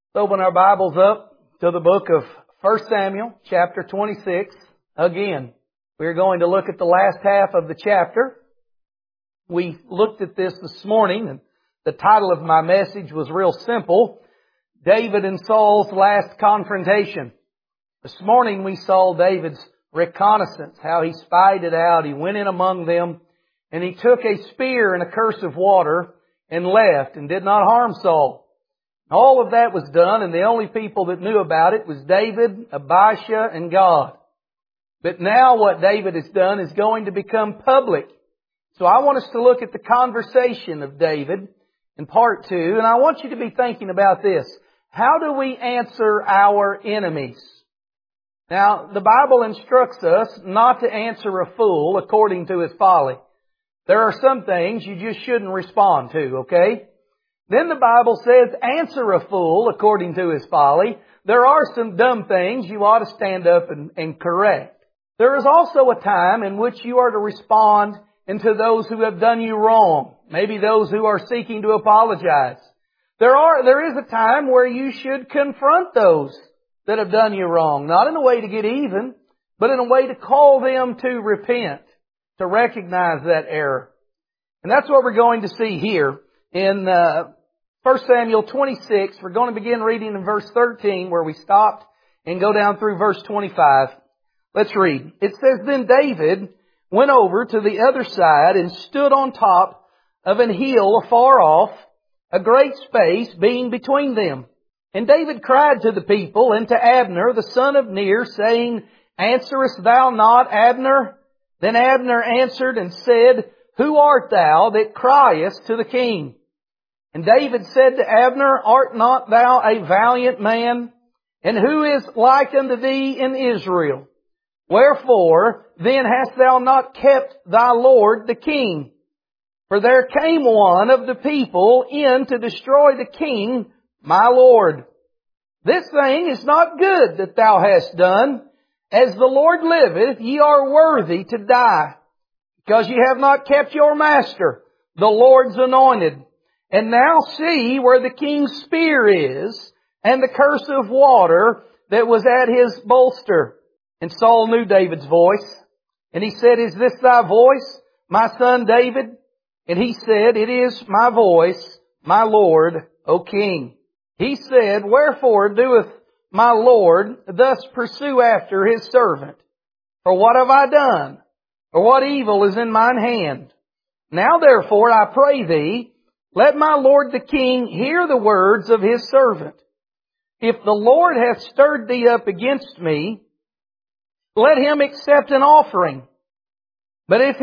Open our Bibles up to the book of 1 Samuel, chapter 26. Again, we're going to look at the last half of the chapter. We looked at this morning, and the title of my message was real simple: David and Saul's last confrontation. This morning we saw David's reconnaissance, how he spied it out. He went in among them, and he took a spear and a cruse of water and left and did not harm Saul. All of that was done, and the only people that knew about it was David, Abishai, and God. But now what David has done is going to become public. So I want us to look at the conversation of David in part 2, and I want you to be thinking about this. How do we answer our enemies? Now, the Bible instructs us not to answer a fool according to his folly. There are some things you just shouldn't respond to, okay? Then the Bible says, answer a fool according to his folly. There are some dumb things you ought to stand up and correct. There is also a time in which you are to respond to those who have done you wrong. Maybe those who are seeking to apologize. There is a time where you should confront those that have done you wrong. Not in a way to get even, but in a way to call them to repent, to recognize that error. And that's what we're going to see here in 1 Samuel 26, we're going to begin reading in verse 13 where we stopped and go down through verse 25. Let's read. It says, Then David went over to the other side and stood on top of an hill afar off, a great space being between them. And David cried to the people and to Abner, the son of Ner, saying, Answerest thou not, Abner? Then Abner answered and said, Who art thou that criest to the king? And David said to Abner, Art not thou a valiant man? And who is like unto thee in Israel? Wherefore then hast thou not kept thy lord the king? For there came one of the people in to destroy the king, my lord. This thing is not good that thou hast done. As the Lord liveth, ye are worthy to die, because ye have not kept your master, the Lord's anointed. And now see where the king's spear is, and the cruse of water that was at his bolster. And Saul knew David's voice. And he said, Is this thy voice, my son David? And he said, It is my voice, my lord, O king. He said, Wherefore doeth my lord thus pursue after his servant? For what have I done? Or what evil is in mine hand? Now therefore I pray thee, let my lord the king hear the words of his servant. If the Lord hath stirred thee up against me, let him accept an offering. But if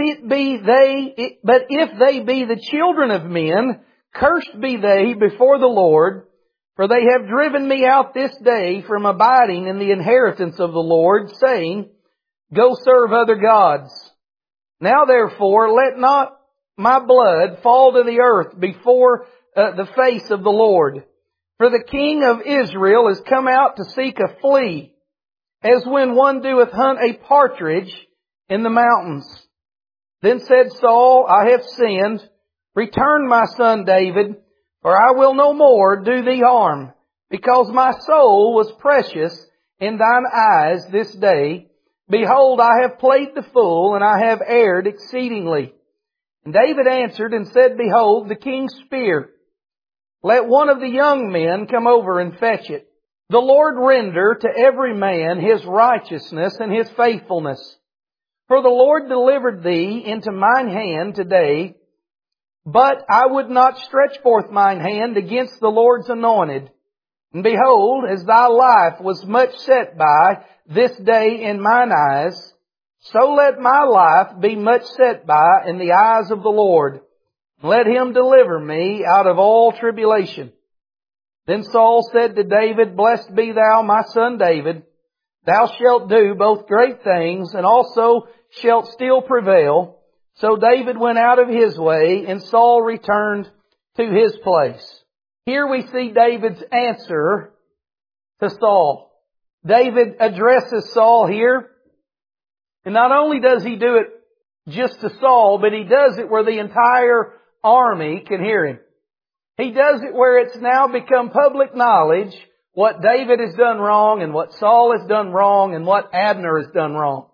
they be the children of men, cursed be they before the Lord, for they have driven me out this day from abiding in the inheritance of the Lord, saying, Go serve other gods. Now therefore let not my blood fall to the earth before the face of the Lord. For the king of Israel is come out to seek a flea, as when one doeth hunt a partridge in the mountains. Then said Saul, I have sinned. Return, my son David, for I will no more do thee harm, because my soul was precious in thine eyes this day. Behold, I have played the fool, and I have erred exceedingly. And David answered and said, Behold, the king's spear. Let one of the young men come over and fetch it. The Lord render to every man his righteousness and his faithfulness. For the Lord delivered thee into mine hand today, but I would not stretch forth mine hand against the Lord's anointed. And behold, as thy life was much set by this day in mine eyes, so let my life be much set by in the eyes of the Lord. Let him deliver me out of all tribulation. Then Saul said to David, Blessed be thou, my son David. Thou shalt do both great things, and also shalt still prevail. So David went out of his way, and Saul returned to his place. Here we see David's answer to Saul. David addresses Saul here. And not only does he do it just to Saul, but he does it where the entire army can hear him. He does it where it's now become public knowledge what David has done wrong and what Saul has done wrong and what Abner has done wrong.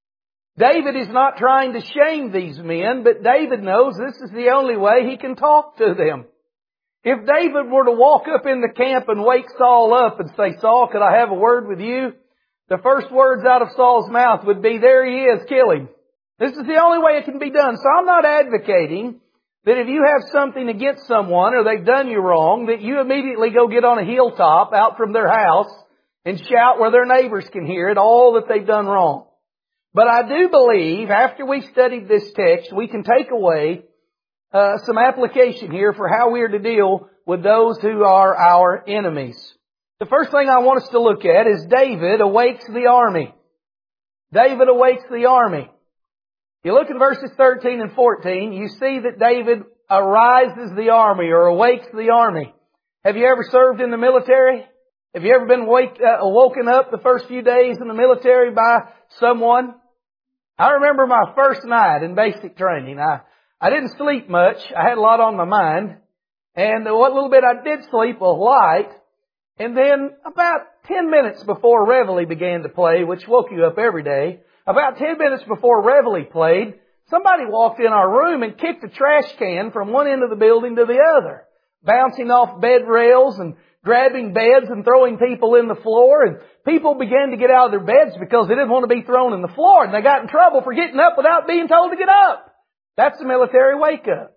David is not trying to shame these men, but David knows this is the only way he can talk to them. If David were to walk up in the camp and wake Saul up and say, Saul, could I have a word with you? The first words out of Saul's mouth would be, there he is, kill him. This is the only way it can be done. So I'm not advocating that if you have something against someone or they've done you wrong, that you immediately go get on a hilltop out from their house and shout where their neighbors can hear it, all that they've done wrong. But I do believe after we studied this text, we can take away some application here for how we are to deal with those who are our enemies. The first thing I want us to look at is David awakes the army. David awakes the army. You look at verses 13 and 14, you see that David arises the army or awakes the army. Have you ever served in the military? Have you ever been woken up the first few days in the military by someone? I remember my first night in basic training. I didn't sleep much. I had a lot on my mind. And what little bit I did sleep was light. And then about 10 minutes before Reveille began to play, which woke you up every day, about 10 minutes before Reveille played, somebody walked in our room and kicked a trash can from one end of the building to the other, bouncing off bed rails and grabbing beds and throwing people in the floor. And people began to get out of their beds because they didn't want to be thrown in the floor. And they got in trouble for getting up without being told to get up. That's the military wake-up.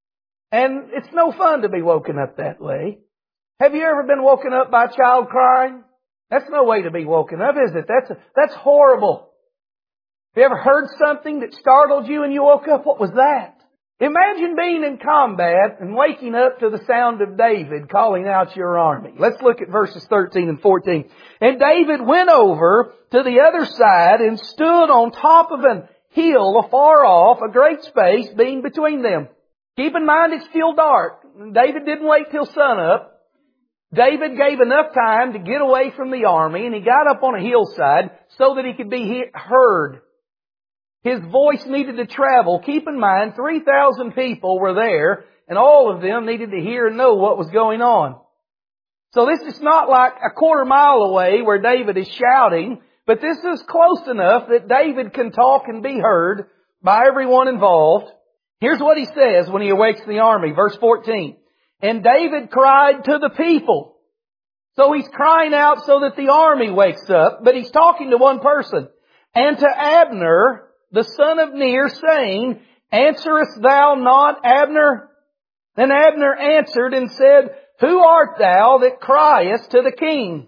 And it's no fun to be woken up that way. Have you ever been woken up by a child crying? That's no way to be woken up, is it? That's horrible. Have you ever heard something that startled you and you woke up? What was that? Imagine being in combat and waking up to the sound of David calling out your army. Let's look at verses 13 and 14. And David went over to the other side and stood on top of an hill afar off, a great space being between them. Keep in mind it's still dark. David didn't wait till sunup. David gave enough time to get away from the army, and he got up on a hillside so that he could be heard. His voice needed to travel. Keep in mind, 3,000 people were there, and all of them needed to hear and know what was going on. So this is not like a quarter mile away where David is shouting, but this is close enough that David can talk and be heard by everyone involved. Here's what he says when he awakes the army, verse 14. And David cried to the people. So he's crying out so that the army wakes up, but he's talking to one person. And to Abner, the son of Ner, saying, Answerest thou not, Abner? Then Abner answered and said, Who art thou that criest to the king?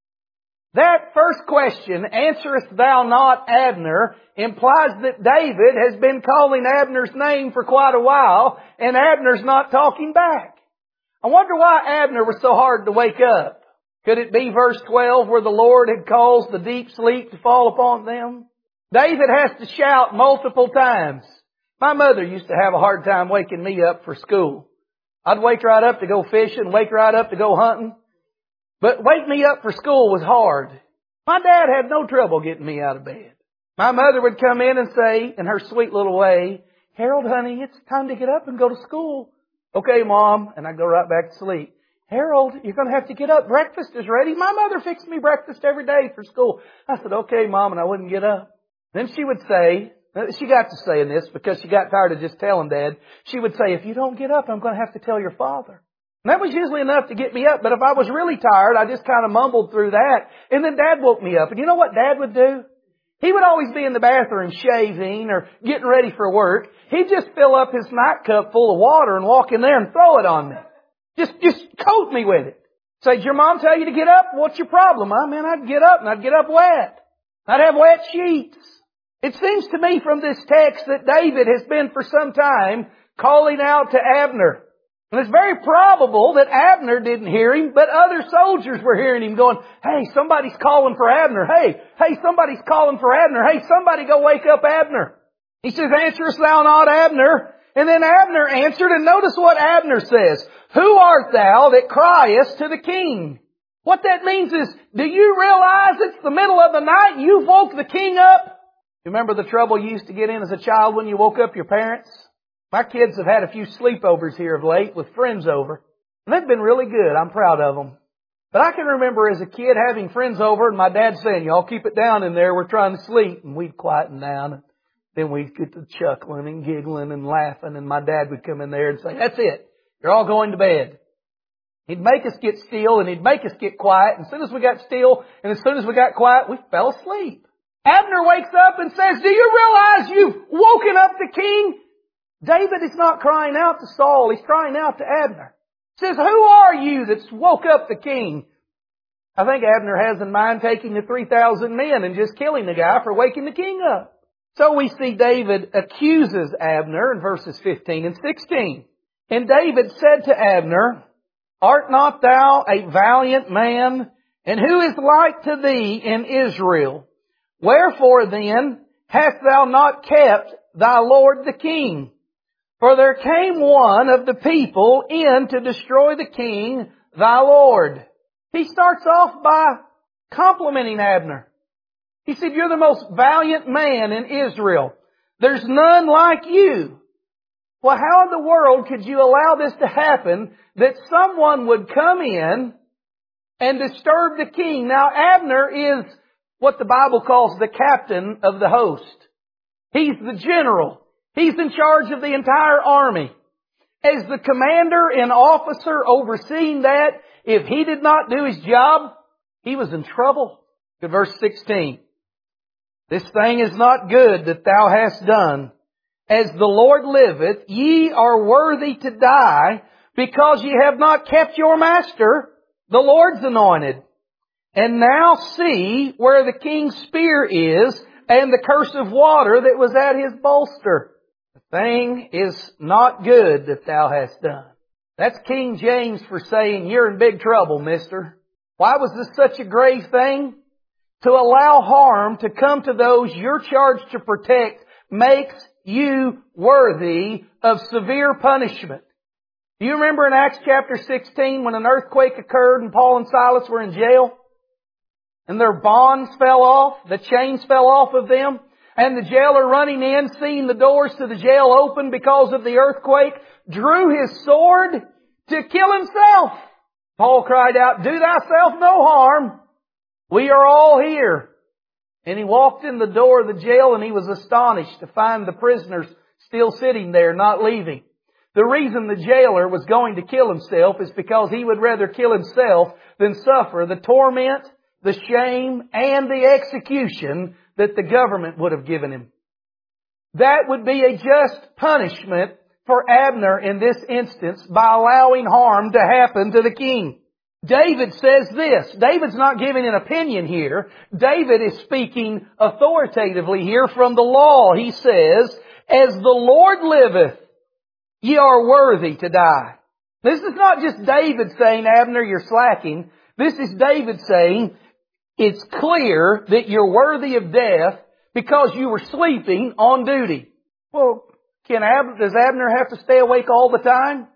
That first question, answerest thou not, Abner, implies that David has been calling Abner's name for quite a while, and Abner's not talking back. I wonder why Abner was so hard to wake up. Could it be verse 12 where the Lord had caused the deep sleep to fall upon them? David has to shout multiple times. My mother used to have a hard time waking me up for school. I'd wake right up to go fishing, wake right up to go hunting. But wake me up for school was hard. My dad had no trouble getting me out of bed. My mother would come in and say, in her sweet little way, Harold, honey, it's time to get up and go to school. Okay, Mom. And I'd go right back to sleep. Harold, you're going to have to get up. Breakfast is ready. My mother fixed me breakfast every day for school. I said, okay, Mom, and I wouldn't get up. Then she would say, she got to saying this because she got tired of just telling Dad. She would say, if you don't get up, I'm going to have to tell your father. And that was usually enough to get me up. But if I was really tired, I just kind of mumbled through that. And then Dad woke me up. And you know what Dad would do? He would always be in the bathroom shaving or getting ready for work. He'd just fill up his nightcup full of water and walk in there and throw it on me. Just coat me with it. Say, did your mom tell you to get up? What's your problem? Man, I'd get up and I'd get up wet. I'd have wet sheets. It seems to me from this text that David has been for some time calling out to Abner. And it's very probable that Abner didn't hear him, but other soldiers were hearing him going, hey, somebody's calling for Abner. Hey, somebody's calling for Abner. Hey, somebody go wake up Abner. He says, answerest thou not, Abner? And then Abner answered, and notice what Abner says. Who art thou that criest to the king? What that means is, do you realize it's the middle of the night and you've woke the king up? You remember the trouble you used to get in as a child when you woke up your parents? My kids have had a few sleepovers here of late with friends over. And they've been really good. I'm proud of them. But I can remember as a kid having friends over and my dad saying, y'all keep it down in there, we're trying to sleep. And we'd quieten down. And then we'd get to chuckling and giggling and laughing. And my dad would come in there and say, that's it. You're all going to bed. He'd make us get still and he'd make us get quiet. And as soon as we got still and as soon as we got quiet, we fell asleep. Abner wakes up and says, do you realize you've woken up the king? David is not crying out to Saul. He's crying out to Abner. He says, who are you that's woke up the king? I think Abner has in mind taking the 3,000 men and just killing the guy for waking the king up. So we see David accuses Abner in verses 15 and 16. And David said to Abner, art not thou a valiant man? And who is like to thee in Israel? Wherefore then hast thou not kept thy lord the king? For there came one of the people in to destroy the king, thy lord. He starts off by complimenting Abner. He said, you're the most valiant man in Israel. There's none like you. Well, how in the world could you allow this to happen, that someone would come in and disturb the king? Now, Abner is what the Bible calls the captain of the host. He's the general. He's in charge of the entire army. As the commander and officer overseeing that, if he did not do his job, he was in trouble. Look at verse 16. This thing is not good that thou hast done. As the Lord liveth, ye are worthy to die, because ye have not kept your master, the Lord's anointed. And now see where the king's spear is, and the curse of water that was at his bolster. The thing is not good that thou hast done. That's King James for saying, you're in big trouble, mister. Why was this such a grave thing? To allow harm to come to those you're charged to protect makes you worthy of severe punishment. Do you remember in Acts chapter 16 when an earthquake occurred and Paul and Silas were in jail? And their bonds fell off, the chains fell off of them, and the jailer running in, seeing the doors to the jail open because of the earthquake, drew his sword to kill himself. Paul cried out, do thyself no harm. We are all here. And he walked in the door of the jail and he was astonished to find the prisoners still sitting there, not leaving. The reason the jailer was going to kill himself is because he would rather kill himself than suffer the torment, the shame, and the execution that the government would have given him. That would be a just punishment for Abner in this instance by allowing harm to happen to the king. David says this. David's not giving an opinion here. David is speaking authoritatively here from the law. He says, as the Lord liveth, ye are worthy to die. This is not just David saying, Abner, you're slacking. This is David saying, it's clear that you're worthy of death because you were sleeping on duty. Well, does Abner have to stay awake all the time?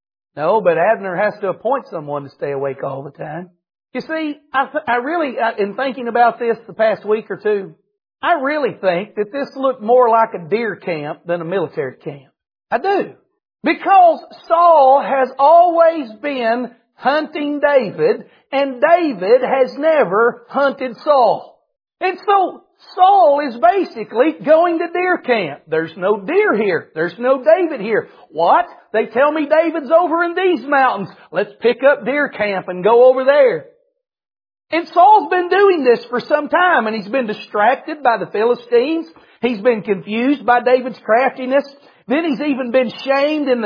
No, but Abner has to appoint someone to stay awake all the time. You see, I really, in thinking about this the past week or two, I really think that this looked more like a deer camp than a military camp. I do. Because Saul has always been hunting David, and David has never hunted Saul. And so Saul is basically going to deer camp. There's no deer here. There's no David here. What? They tell me David's over in these mountains. Let's pick up deer camp and go over there. And Saul's been doing this for some time, and he's been distracted by the Philistines. He's been confused by David's craftiness. Then he's even been shamed in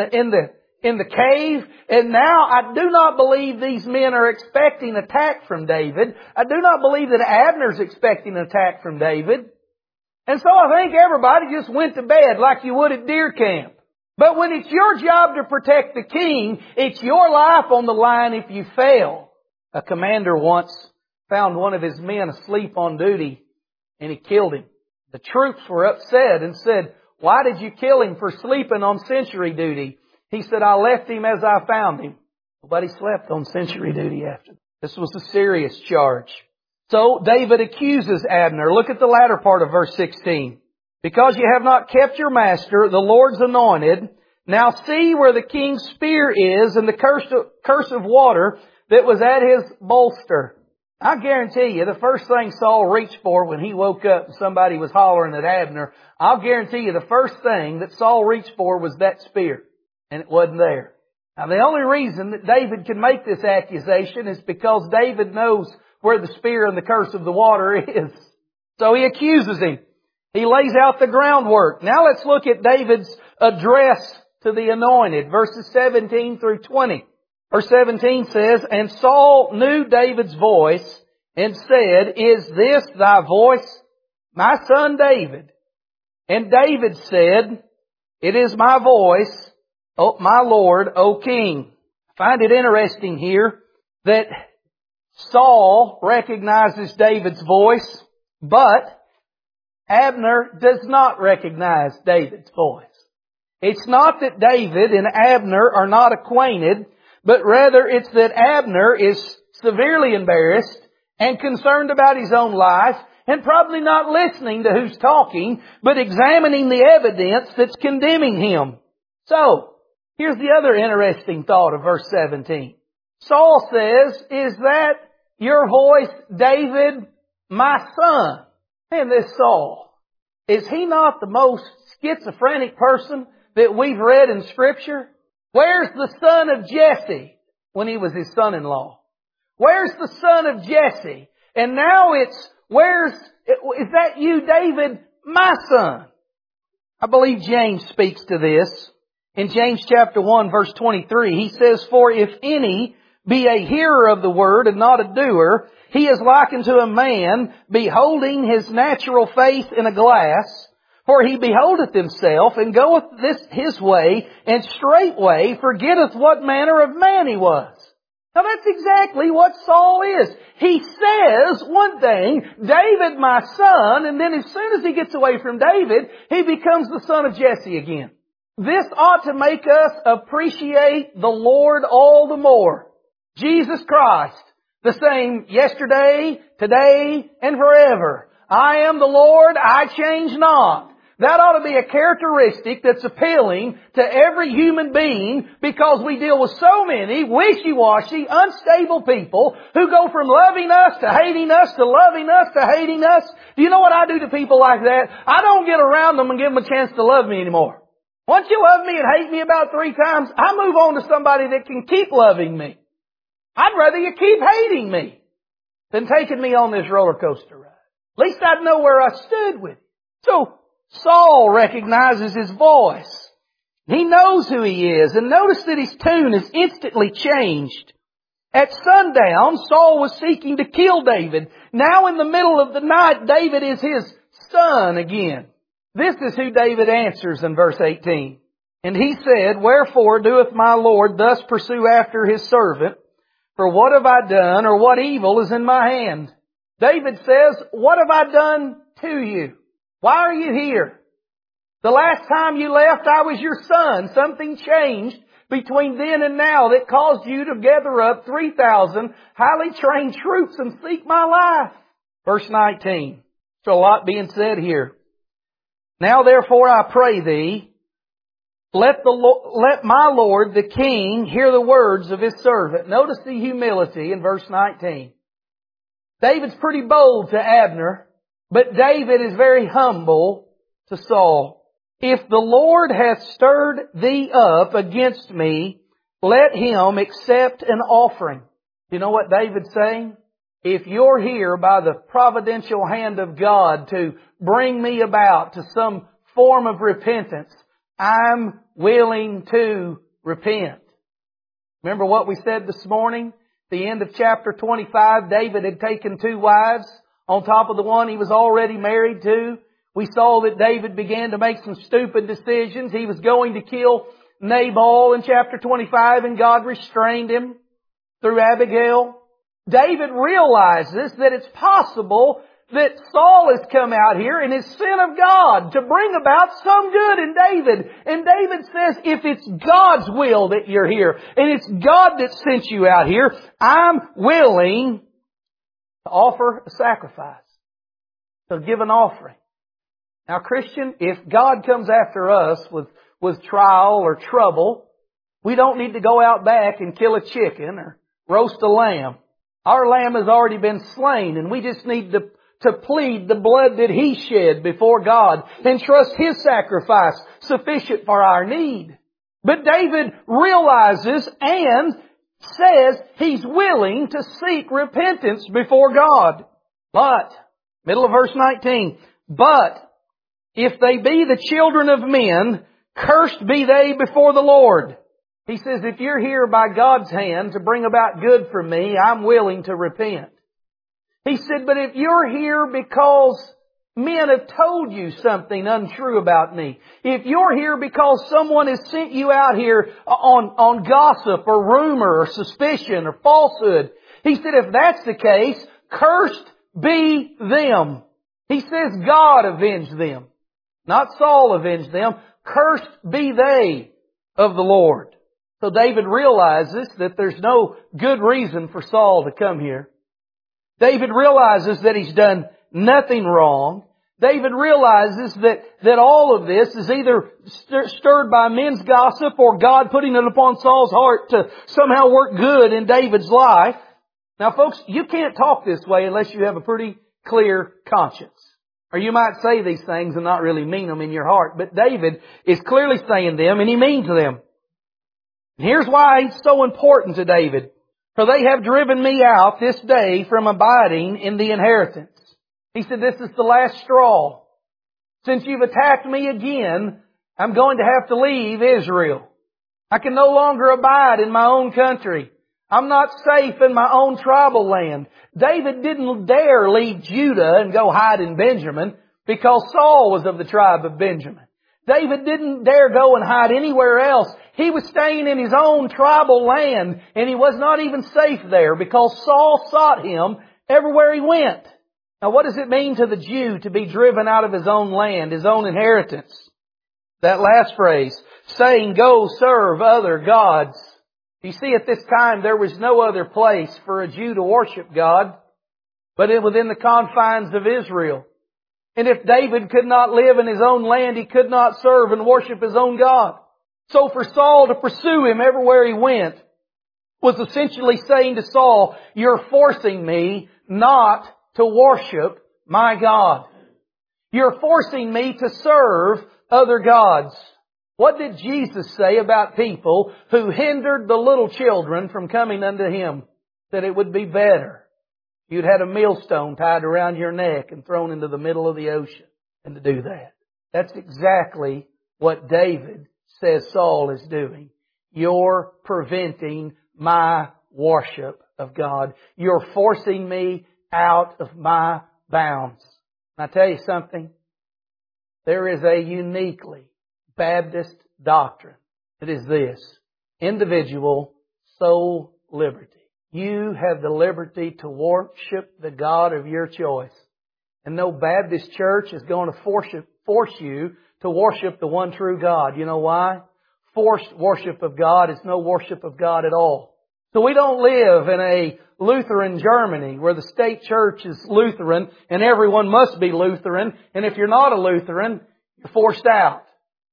the cave. And now I do not believe these men are expecting attack from David. I do not believe that Abner's expecting an attack from David. And so I think everybody just went to bed like you would at deer camp. But when it's your job to protect the king, it's your life on the line if you fail. A commander once found one of his men asleep on duty and he killed him. The troops were upset and said, why did you kill him for sleeping on sentry duty? He said, I left him as I found him. Nobody slept on sentry duty after. This was a serious charge. So David accuses Abner. Look at the latter part of verse 16. Because you have not kept your master, the Lord's anointed. Now see where the king's spear is and the curse of water that was at his bolster. I guarantee you, the first thing Saul reached for when he woke up and somebody was hollering at Abner, I'll guarantee you the first thing that Saul reached for was that spear. And it wasn't there. Now the only reason that David can make this accusation is because David knows where the spear and the curse of the water is. So he accuses him. He lays out the groundwork. Now let's look at David's address to the anointed, verses 17 through 20. Verse 17 says, "And Saul knew David's voice and said, 'Is this thy voice, my son David?' And David said, 'It is my voice, O my Lord, O King.'" I find it interesting here that Saul recognizes David's voice, but Abner does not recognize David's voice. It's not that David and Abner are not acquainted, but rather it's that Abner is severely embarrassed and concerned about his own life and probably not listening to who's talking, but examining the evidence that's condemning him. So, here's the other interesting thought of verse 17. Saul says, "Is that your voice, David, my son?" And this Saul, is he not the most schizophrenic person that we've read in Scripture? Where's the son of Jesse when he was his son-in-law? Where's the son of Jesse? And now is that you, David, my son? I believe James speaks to this. In James chapter 1 verse 23, he says, "For if any be a hearer of the word and not a doer, he is likened to a man beholding his natural face in a glass. For he beholdeth himself, and goeth his way, and straightway forgetteth what manner of man he was." Now that's exactly what Saul is. He says one thing, "David my son," and then as soon as he gets away from David, he becomes the son of Jesse again. This ought to make us appreciate the Lord all the more. Jesus Christ, the same yesterday, today, and forever. "I am the Lord, I change not." That ought to be a characteristic that's appealing to every human being, because we deal with so many wishy-washy, unstable people who go from loving us to hating us to loving us to hating us. Do you know what I do to people like that? I don't get around them and give them a chance to love me anymore. Once you love me and hate me about 3 times, I move on to somebody that can keep loving me. I'd rather you keep hating me than taking me on this roller coaster ride. At least I'd know where I stood with you. So, Saul recognizes his voice. He knows who he is. And notice that his tune is instantly changed. At sundown, Saul was seeking to kill David. Now in the middle of the night, David is his son again. This is who David answers in verse 18. "And he said, Wherefore doeth my Lord thus pursue after his servant? For what have I done, or what evil is in my hand?" David says, "What have I done to you? Why are you here? The last time you left, I was your son. Something changed between then and now that caused you to gather up 3,000 highly trained troops and seek my life." Verse 19. There's a lot being said here. "Now therefore I pray thee, let my Lord the king hear the words of his servant." Notice the humility in verse 19. David's pretty bold to Abner, but David is very humble to Saul. "If the Lord hath stirred thee up against me, let him accept an offering." You know what David's saying? If you're here by the providential hand of God to bring me about to some form of repentance, I'm willing to repent. Remember what we said this morning? The end of chapter 25, David had taken 2 wives on top of the one he was already married to. We saw that David began to make some stupid decisions. He was going to kill Nabal in chapter 25, and God restrained him through Abigail. David realizes that it's possible that Saul has come out here and is sent of God to bring about some good in David. And David says, if it's God's will that you're here, and it's God that sent you out here, I'm willing to offer a sacrifice, to give an offering. Now, Christian, if God comes after us with trial or trouble, we don't need to go out back and kill a chicken or roast a lamb. Our lamb has already been slain, and we just need to plead the blood that He shed before God and trust His sacrifice sufficient for our need. But David realizes and says he's willing to seek repentance before God. But, middle of verse 19, but if they be the children of men, cursed be they before the Lord. He says, if you're here by God's hand to bring about good for me, I'm willing to repent. He said, but if you're here because men have told you something untrue about me, if you're here because someone has sent you out here on gossip or rumor or suspicion or falsehood, he said, if that's the case, cursed be them. He says God avenged them. Not Saul avenged them. Cursed be they of the Lord. So David realizes that there's no good reason for Saul to come here. David realizes that he's done nothing wrong. David realizes that all of this is either stirred by men's gossip or God putting it upon Saul's heart to somehow work good in David's life. Now folks, you can't talk this way unless you have a pretty clear conscience. Or you might say these things and not really mean them in your heart. But David is clearly saying them and he means them. And here's why it's so important to David. For they have driven me out this day from abiding in the inheritance. He said, this is the last straw. Since you've attacked me again, I'm going to have to leave Israel. I can no longer abide in my own country. I'm not safe in my own tribal land. David didn't dare leave Judah and go hide in Benjamin because Saul was of the tribe of Benjamin. David didn't dare go and hide anywhere else. He was staying in his own tribal land, and he was not even safe there because Saul sought him everywhere he went. Now what does it mean to the Jew to be driven out of his own land, his own inheritance? That last phrase, saying, go serve other gods. You see, at this time there was no other place for a Jew to worship God but within the confines of Israel. And if David could not live in his own land, he could not serve and worship his own God. So for Saul to pursue him everywhere he went was essentially saying to Saul, you're forcing me not to worship my God. You're forcing me to serve other gods. What did Jesus say about people who hindered the little children from coming unto Him? That it would be better you'd had a millstone tied around your neck and thrown into the middle of the ocean than to do that. That's exactly what David says Saul is doing. You're preventing my worship of God. You're forcing me out of my bounds. And I tell you something, there is a uniquely Baptist doctrine. It is this: individual soul liberty. You have the liberty to worship the God of your choice. And no Baptist church is going to force you to worship the one true God. You know why? Forced worship of God is no worship of God at all. So we don't live in a Lutheran Germany where the state church is Lutheran and everyone must be Lutheran. And if you're not a Lutheran, you're forced out.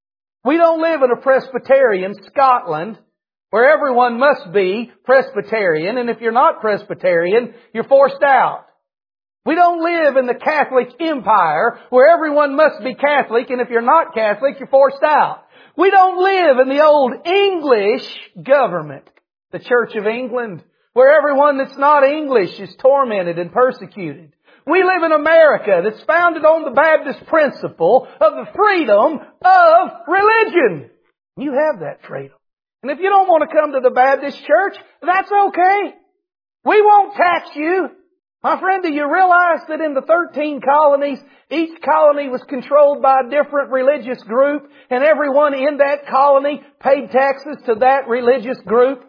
We don't live in a Presbyterian Scotland where everyone must be Presbyterian, and if you're not Presbyterian, you're forced out. We don't live in the Catholic Empire where everyone must be Catholic, and if you're not Catholic, you're forced out. We don't live in the old English government, the Church of England, where everyone that's not English is tormented and persecuted. We live in America that's founded on the Baptist principle of the freedom of religion. You have that freedom. And if you don't want to come to the Baptist church, that's okay. We won't tax you. My friend, do you realize that in the 13 colonies, each colony was controlled by a different religious group, and everyone in that colony paid taxes to that religious group?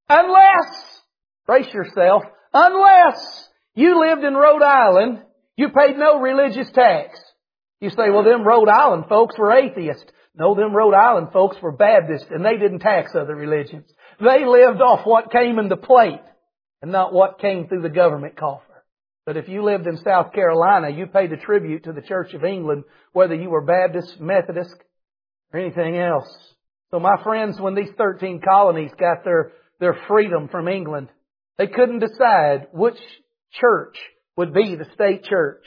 Unless, brace yourself, unless you lived in Rhode Island, you paid no religious tax. You say, well, them Rhode Island folks were atheists. No, them Rhode Island folks were Baptist, and they didn't tax other religions. They lived off what came in the plate and not what came through the government coffer. But if you lived in South Carolina, you paid a tribute to the Church of England, whether you were Baptist, Methodist, or anything else. So my friends, when these 13 colonies got their freedom from England, They couldn't decide which church would be the state church.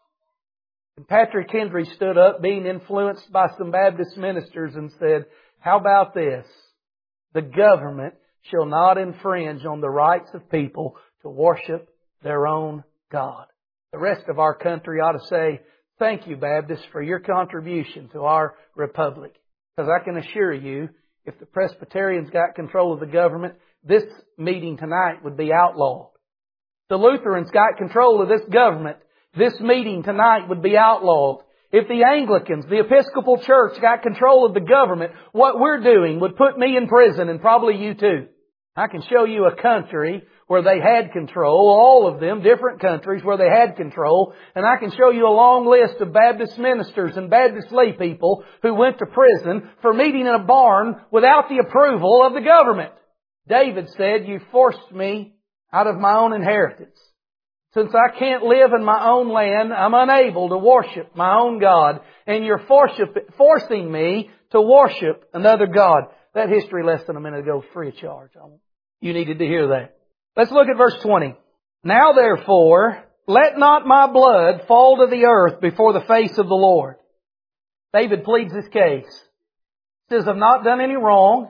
And Patrick Henry stood up, being influenced by some Baptist ministers, and said, how about this? The government shall not infringe on the rights of people to worship their own God. The rest of our country ought to say, thank you, Baptists, for your contribution to our republic. Because I can assure you, if the Presbyterians got control of the government, this meeting tonight would be outlawed. The Lutherans got control of this government, this meeting tonight would be outlawed. If the Anglicans, the Episcopal Church, got control of the government, what we're doing would put me in prison, and probably you too. I can show you a country where they had control, all of them, different countries where they had control, and I can show you a long list of Baptist ministers and Baptist lay people who went to prison for meeting in a barn without the approval of the government. David said, you forced me out of my own inheritance. Since I can't live in my own land, I'm unable to worship my own God, and you're forcing me to worship another God. That history lesson a minute ago was free of charge. You needed to hear that. Let's look at verse 20. Now therefore, let not my blood fall to the earth before the face of the Lord. David pleads his case. He says, I've not done any wrong.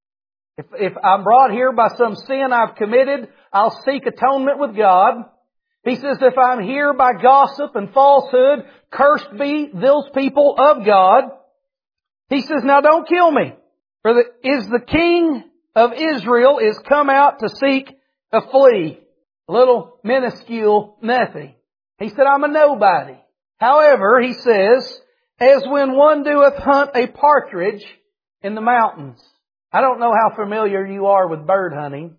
If I'm brought here by some sin I've committed, I'll seek atonement with God. He says, if I'm here by gossip and falsehood, cursed be those people of God. He says, now don't kill me. For the king of Israel is come out to seek a flea. A little minuscule nothing. He said, I'm a nobody. However, he says, as when one doeth hunt a partridge in the mountains. I don't know how familiar you are with bird hunting,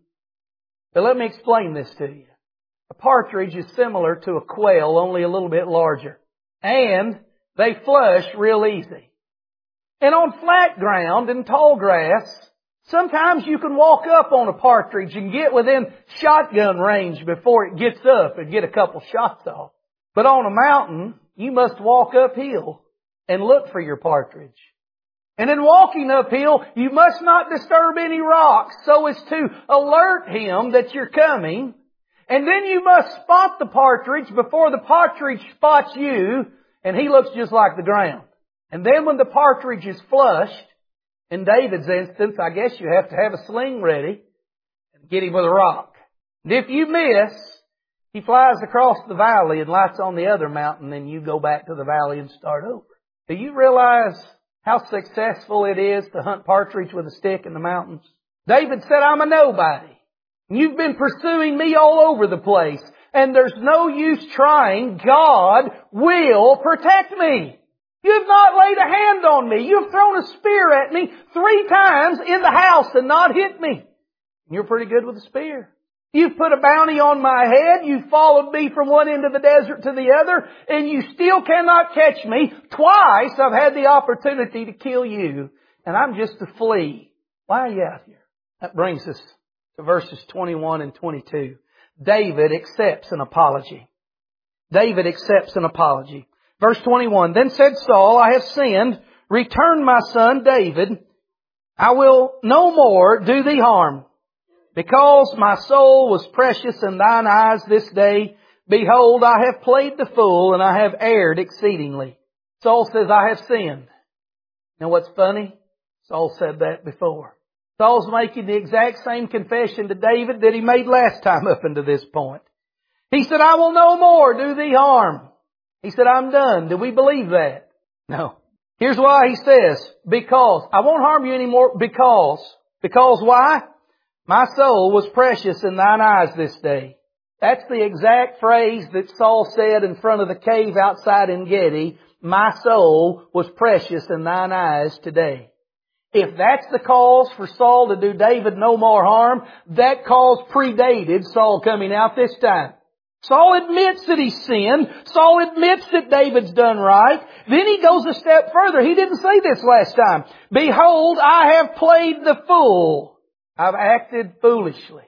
but let me explain this to you. A partridge is similar to a quail, only a little bit larger. And they flush real easy. And on flat ground and tall grass, sometimes you can walk up on a partridge and get within shotgun range before it gets up and get a couple shots off. But on a mountain, you must walk uphill and look for your partridge. And in walking uphill, you must not disturb any rocks so as to alert him that you're coming. And then you must spot the partridge before the partridge spots you, and he looks just like the ground. And then when the partridge is flushed, in David's instance, I guess you have to have a sling ready and get him with a rock. And if you miss, he flies across the valley and lights on the other mountain, and you go back to the valley and start over. Do you realize how successful it is to hunt partridge with a stick in the mountains? David said, I'm a nobody. You've been pursuing me all over the place, and there's no use trying. God will protect me. You've not laid a hand on me. You've thrown a spear at me 3 times in the house and not hit me. You're pretty good with a spear. You've put a bounty on my head. You've followed me from one end of the desert to the other, and you still cannot catch me. Twice I've had the opportunity to kill you, and I'm just a flea. Why are you out here? That brings us to verses 21 and 22. David accepts an apology. David accepts an apology. Verse 21, Then said Saul, I have sinned. Return, my son David. I will no more do thee harm. Because my soul was precious in thine eyes this day, behold, I have played the fool, and I have erred exceedingly. Saul says, I have sinned. Now what's funny? Saul said that before. Saul's making the exact same confession to David that he made last time up until this point. He said, I will no more do thee harm. He said, I'm done. Do we believe that? No. Here's why he says, because. I won't harm you anymore because. Because why? My soul was precious in thine eyes this day. That's the exact phrase that Saul said in front of the cave outside En Gedi. My soul was precious in thine eyes today. If that's the cause for Saul to do David no more harm, that cause predated Saul coming out this time. Saul admits that he's sinned. Saul admits that David's done right. Then he goes a step further. He didn't say this last time. Behold, I have played the fool. I've acted foolishly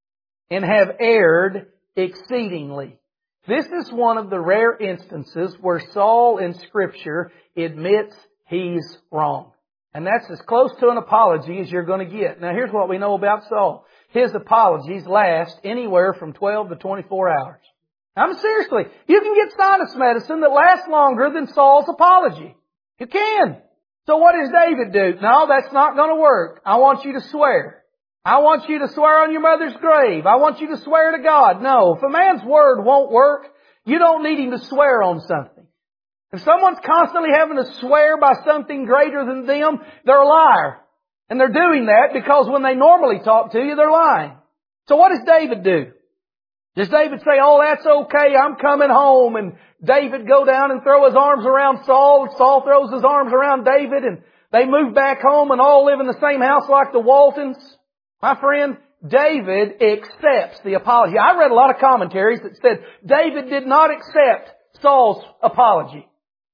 and have erred exceedingly. This is one of the rare instances where Saul in Scripture admits he's wrong. And that's as close to an apology as you're going to get. Now here's what we know about Saul. his apologies last anywhere from 12 to 24 hours. Seriously, you can get sinus medicine that lasts longer than Saul's apology. You can. So what does David do? No, that's not going to work. I want you to swear. I want you to swear on your mother's grave. I want you to swear to God. No, if a man's word won't work, you don't need him to swear on something. If someone's constantly having to swear by something greater than them, they're a liar. And they're doing that because when they normally talk to you, they're lying. So what does David do? Does David say, oh, that's okay, I'm coming home, and David go down and throw his arms around Saul, and Saul throws his arms around David, and they move back home and all live in the same house like the Waltons? My friend, David accepts the apology. I read a lot of commentaries that said David did not accept Saul's apology.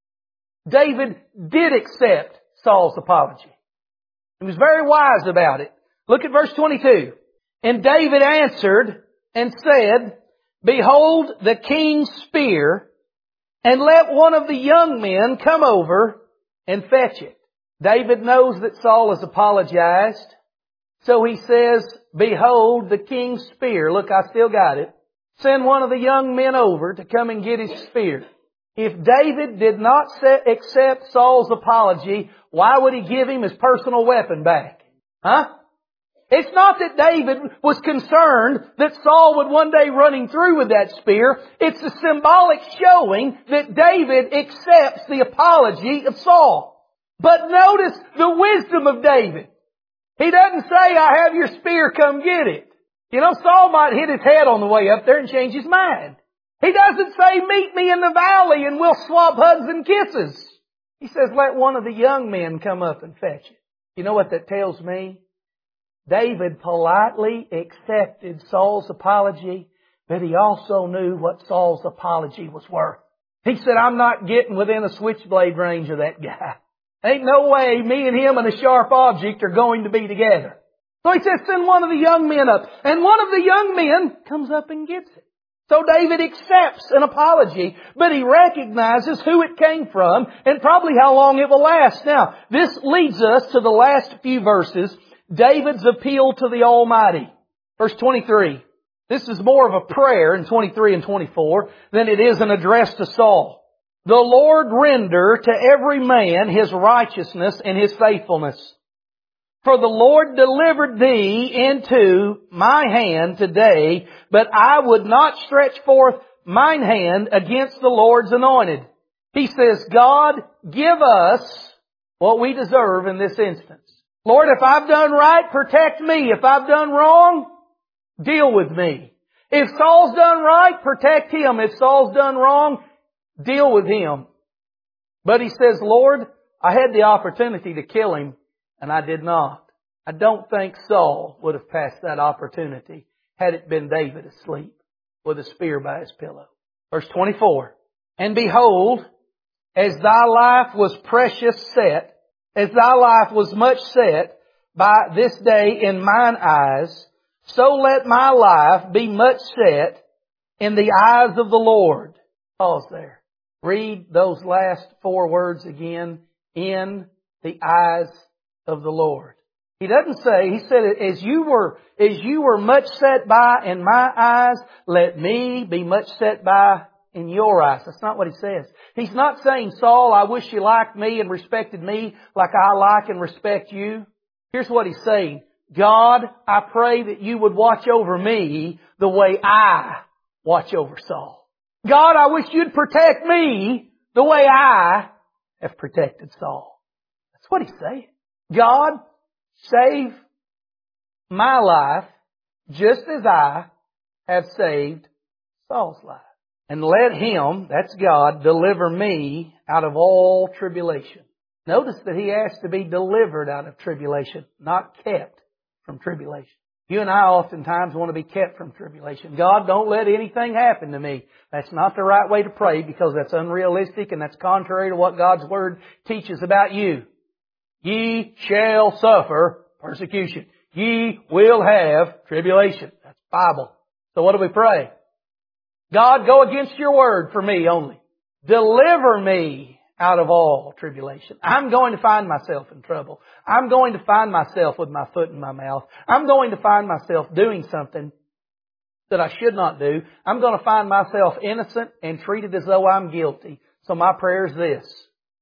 David did accept Saul's apology. He was very wise about it. Look at verse 22. And David answered and said, behold the king's spear, and let one of the young men come over and fetch it. David knows that Saul has apologized, so he says, behold the king's spear. Look, I still got it. Send one of the young men over to come and get his spear. If David did not accept Saul's apology, why would he give him his personal weapon back? Huh? It's not that David was concerned that Saul would one day run him through with that spear. It's a symbolic showing that David accepts the apology of Saul. But notice the wisdom of David. He doesn't say, I have your spear, come get it. You know, Saul might hit his head on the way up there and change his mind. He doesn't say, meet me in the valley and we'll swap hugs and kisses. He says, let one of the young men come up and fetch it. You know what that tells me? David politely accepted Saul's apology, but he also knew what Saul's apology was worth. He said, I'm not getting within a switchblade range of that guy. Ain't no way me and him and a sharp object are going to be together. So he says, send one of the young men up. And one of the young men comes up and gets it. So David accepts an apology, but he recognizes who it came from and probably how long it will last. Now, this leads us to the last few verses, David's appeal to the Almighty. Verse 23. This is more of a prayer in 23 and 24 than it is an address to Saul. The Lord render to every man his righteousness and his faithfulness. For the Lord delivered thee into my hand today, but I would not stretch forth mine hand against the Lord's anointed. He says, God, give us what we deserve in this instance. Lord, if I've done right, protect me. If I've done wrong, deal with me. If Saul's done right, protect him. If Saul's done wrong, deal with him. But he says, Lord, I had the opportunity to kill him, and I did not. I don't think Saul would have passed that opportunity had it been David asleep with a spear by his pillow. Verse 24. And behold, as thy life was precious set, as thy life was much set by this day in mine eyes, so let my life be much set in the eyes of the Lord. Pause there. Read those last four words again. In the eyes of the Lord. He doesn't say, he said, as you were much set by in my eyes, let me be much set by in your eyes. That's not what he says. He's not saying, Saul, I wish you liked me and respected me like I like and respect you. Here's what he's saying. God, I pray that you would watch over me the way I watch over Saul. God, I wish you'd protect me the way I have protected Saul. That's what he's saying. God, save my life just as I have saved Saul's life. And let him, that's God, deliver me out of all tribulation. Notice that he asked to be delivered out of tribulation, not kept from tribulation. You and I oftentimes want to be kept from tribulation. God, don't let anything happen to me. That's not the right way to pray because that's unrealistic and that's contrary to what God's Word teaches about you. Ye shall suffer persecution. Ye will have tribulation. That's Bible. So what do we pray? God, go against your word for me only. Deliver me out of all tribulation. I'm going to find myself in trouble. I'm going to find myself with my foot in my mouth. I'm going to find myself doing something that I should not do. I'm going to find myself innocent and treated as though I'm guilty. So my prayer is this: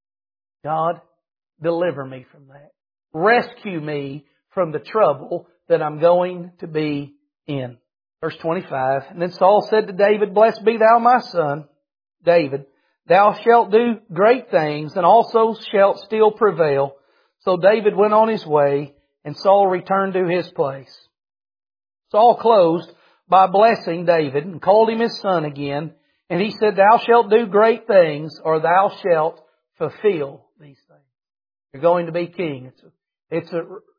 God, deliver me from that. Rescue me from the trouble that I'm going to be in. Verse 25, and then Saul said to David, Blessed be thou my son, David. Thou shalt do great things, and also shalt still prevail. So David went on his way, and Saul returned to his place. Saul closed by blessing David, and called him his son again. And he said, Thou shalt do great things, or thou shalt fulfill these things. You're going to be king. It's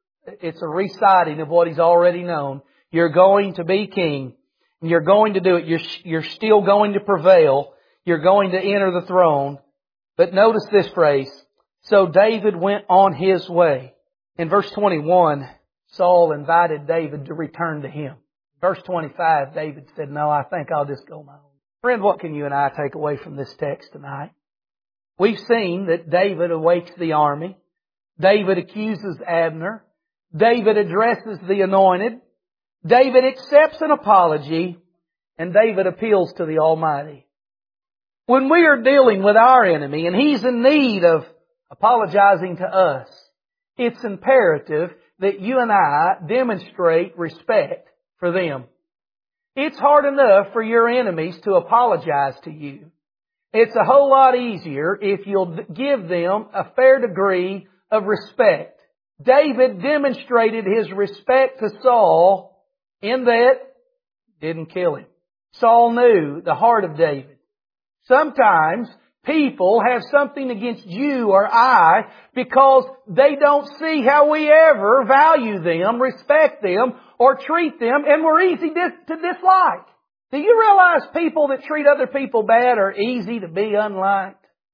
a reciting of what he's already known. You're going to be king. And you're going to do it. You're still going to prevail. You're going to enter the throne. But notice this phrase. So David went on his way. In verse 21, Saul invited David to return to him. Verse 25, David said, No, I think I'll just go my own. Friend, what can you and I take away from this text tonight? We've seen that David awakes the army. David accuses Abner. David addresses the anointed. David accepts an apology. And David appeals to the Almighty. When we are dealing with our enemy and he's in need of apologizing to us, it's imperative that you and I demonstrate respect for them. It's hard enough for your enemies to apologize to you. It's a whole lot easier if you'll give them a fair degree of respect. David demonstrated his respect to Saul in that he didn't kill him. Saul knew the heart of David. Sometimes people have something against you or I because they don't see how we ever value them, respect them, or treat them, and we're easy to dislike. Do you realize people that treat other people bad are easy to be unliked?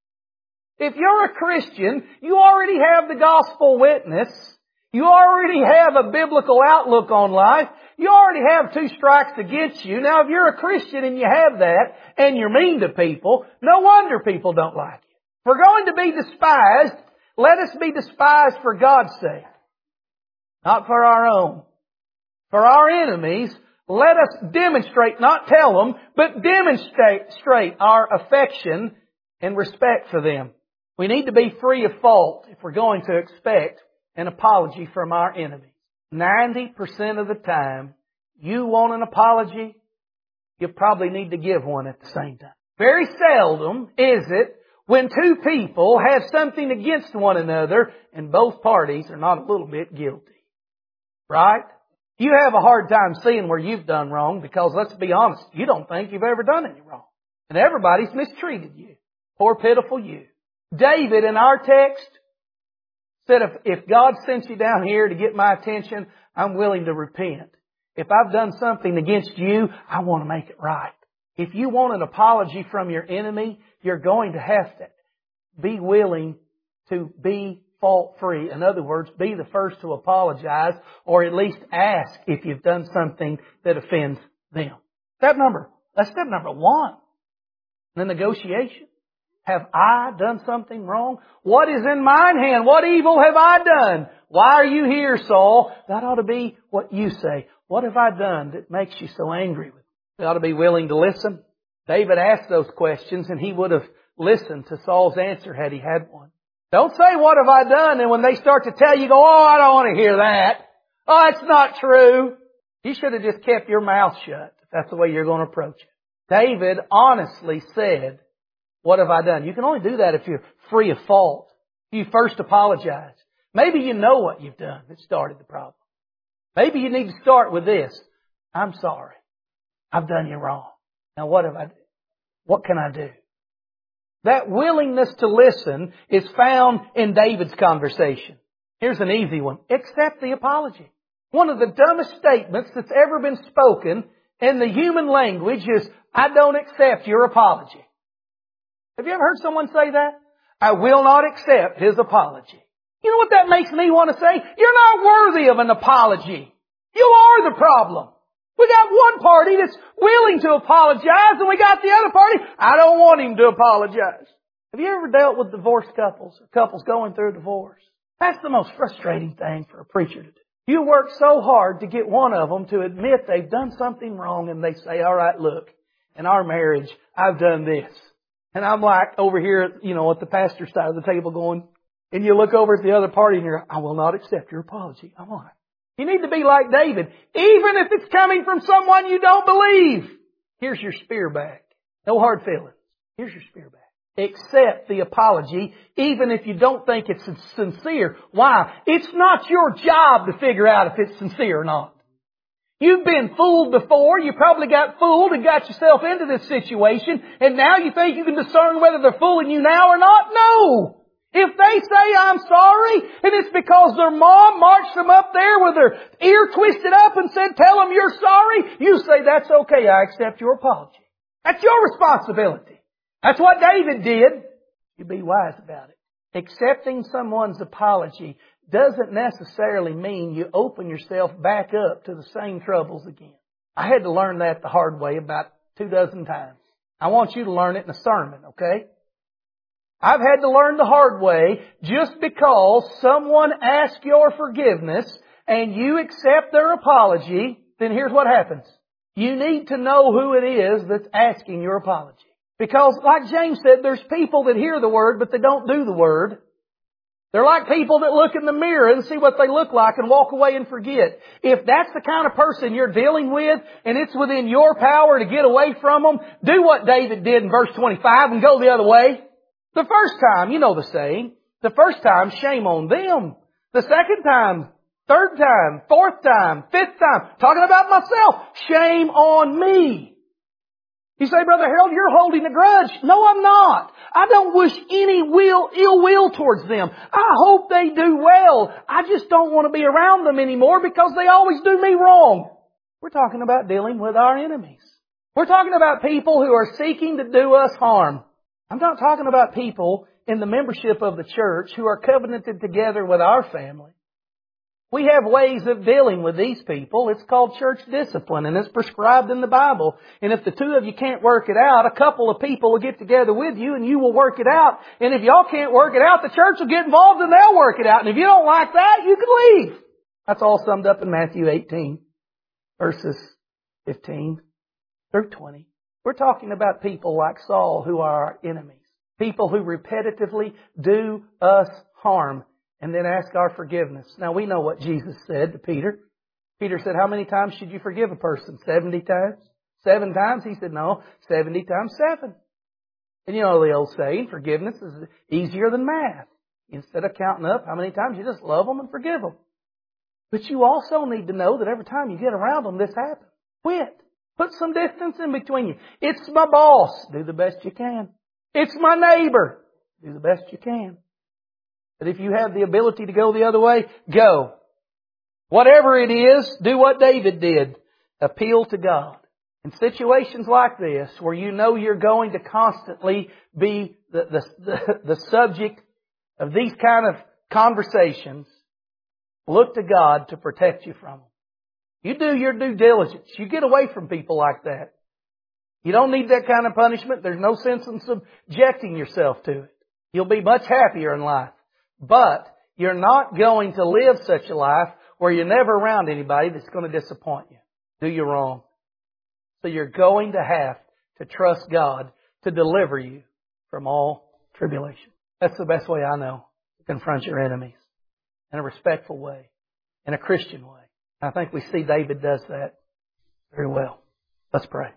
If you're a Christian, you already have the gospel witness. You already have a biblical outlook on life. You already have 2 strikes against you. Now, if you're a Christian and you have that, and you're mean to people, no wonder people don't like you. If we're going to be despised, let us be despised for God's sake, not for our own. For our enemies, let us demonstrate, not tell them, but demonstrate our affection and respect for them. We need to be free of fault if we're going to expect an apology from our enemies. 90% of the time, you want an apology, you probably need to give one at the same time. Very seldom is it when 2 people have something against one another and both parties are not a little bit guilty. Right? You have a hard time seeing where you've done wrong because, let's be honest, you don't think you've ever done any wrong. And everybody's mistreated you. Poor pitiful you. David in our text said, if God sent you down here to get my attention, I'm willing to repent. If I've done something against you, I want to make it right. If you want an apology from your enemy, you're going to have to be willing to be fault-free. In other words, be the first to apologize, or at least ask if you've done something that offends them. That's step number 1. The negotiation. Have I done something wrong? What is in mine hand? What evil have I done? Why are you here, Saul? That ought to be what you say. What have I done that makes you so angry with me? We ought to be willing to listen. David asked those questions and he would have listened to Saul's answer had he had one. Don't say, what have I done? And when they start to tell you, go, oh, I don't want to hear that. Oh, it's not true. You should have just kept your mouth shut if that's the way you're going to approach it. David honestly said, what have I done? You can only do that if you're free of fault. You first apologize. Maybe you know what you've done that started the problem. Maybe you need to start with this. I'm sorry. I've done you wrong. Now what have I done? What can I do? That willingness to listen is found in David's conversation. Here's an easy one. Accept the apology. One of the dumbest statements that's ever been spoken in the human language is, I don't accept your apology. Have you ever heard someone say that? I will not accept his apology. You know what that makes me want to say? You're not worthy of an apology. You are the problem. We got one party that's willing to apologize and we got the other party, I don't want him to apologize. Have you ever dealt with divorced couples or couples going through a divorce? That's the most frustrating thing for a preacher to do. You work so hard to get one of them to admit they've done something wrong, and they say, all right, look, in our marriage, I've done this. And I'm like over here, at the pastor's side of the table going, and you look over at the other party and you're, I will not accept your apology. I won't. You need to be like David. Even if it's coming from someone you don't believe, here's your spear back. No hard feelings. Here's your spear back. Accept the apology, even if you don't think it's sincere. Why? It's not your job to figure out if it's sincere or not. You've been fooled before. You probably got fooled and got yourself into this situation, and now you think you can discern whether they're fooling you now or not? No! If they say, I'm sorry, and it's because their mom marched them up there with their ear twisted up and said, tell them you're sorry, you say, that's okay, I accept your apology. That's your responsibility. That's what David did. You be wise about it. Accepting someone's apology doesn't necessarily mean you open yourself back up to the same troubles again. I had to learn that the hard way about 24 times. I want you to learn it in a sermon, okay? I've had to learn the hard way. Just because someone asks your forgiveness and you accept their apology, then here's what happens. You need to know who it is that's asking your apology. Because, like James said, there's people that hear the Word, but they don't do the Word. They're like people that look in the mirror and see what they look like and walk away and forget. If that's the kind of person you're dealing with, and it's within your power to get away from them, do what David did in verse 25 and go the other way. The first time, you know the saying, the first time, shame on them. The second time, third time, fourth time, fifth time, talking about myself, shame on me. You say, Brother Harold, you're holding a grudge. No, I'm not. I don't wish any ill will towards them. I hope they do well. I just don't want to be around them anymore because they always do me wrong. We're talking about dealing with our enemies. We're talking about people who are seeking to do us harm. I'm not talking about people in the membership of the church who are covenanted together with our family. We have ways of dealing with these people. It's called church discipline, and it's prescribed in the Bible. And if the two of you can't work it out, a couple of people will get together with you and you will work it out. And if y'all can't work it out, the church will get involved and they'll work it out. And if you don't like that, you can leave. That's all summed up in Matthew 18, verses 15 through 20. We're talking about people like Saul who are our enemies. People who repetitively do us harm and then ask our forgiveness. Now we know what Jesus said to Peter. Peter said, how many times should you forgive a person? 70 times? 7 times? He said, no, 70 times 7. And you know the old saying, forgiveness is easier than math. Instead of counting up how many times, you just love them and forgive them. But you also need to know that every time you get around them, this happens. Quit. Put some distance in between you. It's my boss. Do the best you can. It's my neighbor. Do the best you can. But if you have the ability to go the other way, go. Whatever it is, do what David did. Appeal to God. In situations like this, where you know you're going to constantly be the subject of these kind of conversations, look to God to protect you from them. You do your due diligence. You get away from people like that. You don't need that kind of punishment. There's no sense in subjecting yourself to it. You'll be much happier in life. But you're not going to live such a life where you're never around anybody that's going to disappoint you, do you wrong. So you're going to have to trust God to deliver you from all tribulation. That's the best way I know to confront your enemies in a respectful way, in a Christian way. I think we see David does that very well. Let's pray.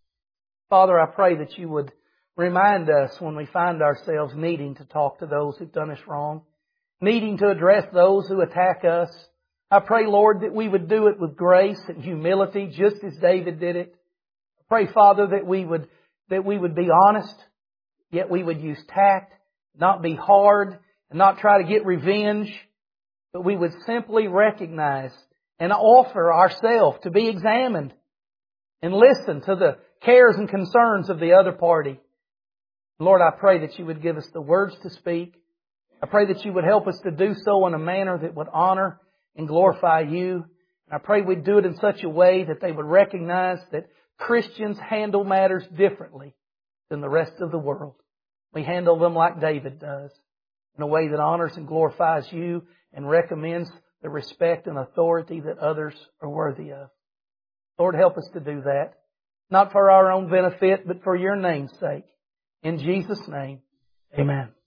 Father, I pray that you would remind us when we find ourselves needing to talk to those who've done us wrong, needing to address those who attack us. I pray, Lord, that we would do it with grace and humility, just as David did it. I pray, Father, that we would be honest, yet we would use tact, not be hard, and not try to get revenge, but we would simply recognize and offer ourselves to be examined and listen to the cares and concerns of the other party. Lord, I pray that you would give us the words to speak. I pray that you would help us to do so in a manner that would honor and glorify you. And I pray we'd do it in such a way that they would recognize that Christians handle matters differently than the rest of the world. We handle them like David does, in a way that honors and glorifies You and recommends the respect and authority that others are worthy of. Lord, help us to do that. Not for our own benefit, but for Your name's sake. In Jesus' name, amen.